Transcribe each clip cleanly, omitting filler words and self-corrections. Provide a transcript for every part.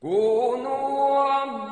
كونوا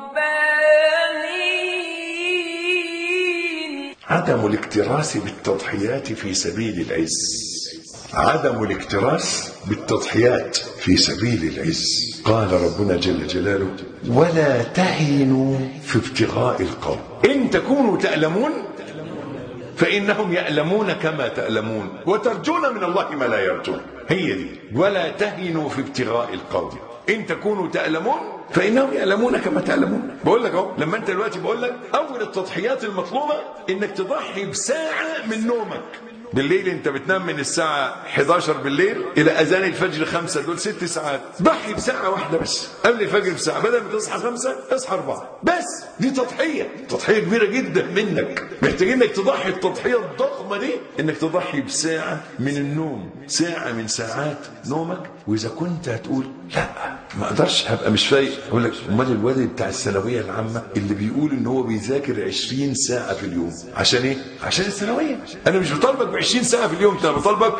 ربانيين. عدم الاكتراث بالتضحيات في سبيل العز. عدم الاكتراث بالتضحيات في سبيل العز. قال ربنا جل جلاله: ولا تهنوا في ابتغاء القوم إن تكونوا تألمون فإنهم يألمون كما تألمون وترجون من الله ما لا يرجون. هي دي، ولا تهنوا في ابتغاء القوم إن تكونوا تألمون فإنهم يألمون كما تألمون. بقول لك اهو، لما انت دلوقتي بقول لك اول التضحيات المطلوبه انك تضحي بساعه من نومك. بالليل انت بتنام من الساعه 11 بالليل الى اذان الفجر 5، دول 6 ساعات. ضحي بساعه واحده بس قبل الفجر بساعه، بدل ما تصحى 5 اصحى 4 بس. دي تضحيه كبيره جدا منك. محتاجين انك تضحي التضحيه الضخمه دي، انك تضحي بساعه من النوم، ساعه من ساعات نومك. واذا كنت هتقول لا ما اقدرش، هبقى مش فايق، اقول لك امال الولد بتاع الثانويه العامه اللي بيقول ان هو بيذاكر 20 ساعه في اليوم عشان ايه؟ عشان الثانويه. انا مش بطالبك ب 20 ساعه في اليوم، انا بطالبك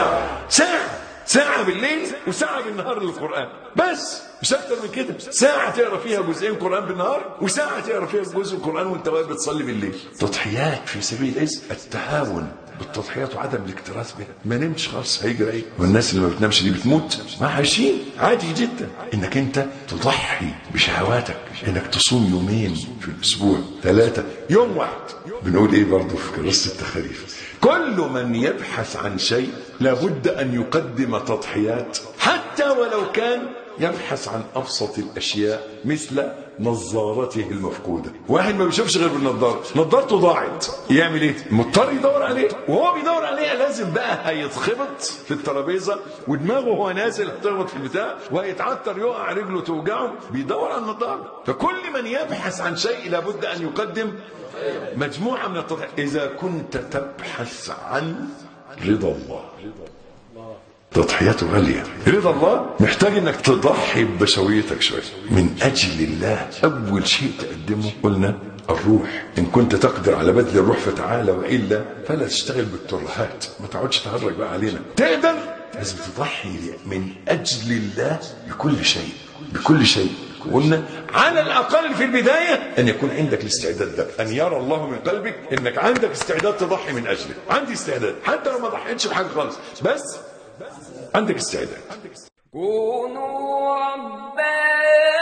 ساعه بالليل وساعه بالنهار للقران بس، مش اكتر من كده. ساعه تقرا فيها جزئين قران بالنهار، وساعه تقرا فيها جزء قران وانت واقف بتصلي بالليل. تضحيات في سبيل العز، التهاون بالتضحيات وعدم الاكتراث بها. ما نمتش خلاص هيجري ايه؟ والناس اللي ما بتنامش دي بتموت. ما عايشين عادي جدا انك انت تضحي بشهواتك، انك تصوم يومين في الاسبوع، 3 يوم واحد. بنقول ايه برضه في قصه التخاريف؟ كل من يبحث عن شيء لابد ان يقدم تضحيات، حتى ولو كان يبحث عن ابسط الاشياء مثل نظارته المفقوده. واحد ما بيشوفش غير بالنظاره، نظارته ضاعت، يعمل ايه؟ مضطر يدور عليه، وهو بيدور عليها لازم بقى هيتخبط في الترابيزه، ودماغه وهو نازل هتخبط في البتاع، وهيتعثر يقع رجله توجعه، بيدور على النظاره. فكل من يبحث عن شيء لابد ان يقدم مجموعه من التضحيات. اذا كنت تبحث عن رضا الله، تضحياته غالية. رضا الله محتاج انك تضحي ببشويتك شوية من اجل الله. اول شيء تقدمه قلنا الروح. ان كنت تقدر على بذل الروح فتعالى، والا فلا تشتغل بالترهات. ما تقعدش تهرج بقى علينا. تقدر لازم تضحي من اجل الله بكل شيء. قلنا على الاقل في البدايه ان يكون عندك الاستعداد ده، ان يرى الله من قلبك انك عندك استعداد تضحي من اجله. عندي استعداد حتى لو ما ضحيتش بحاجه خالص، بس عندك استعداد. كونوا ربانيين.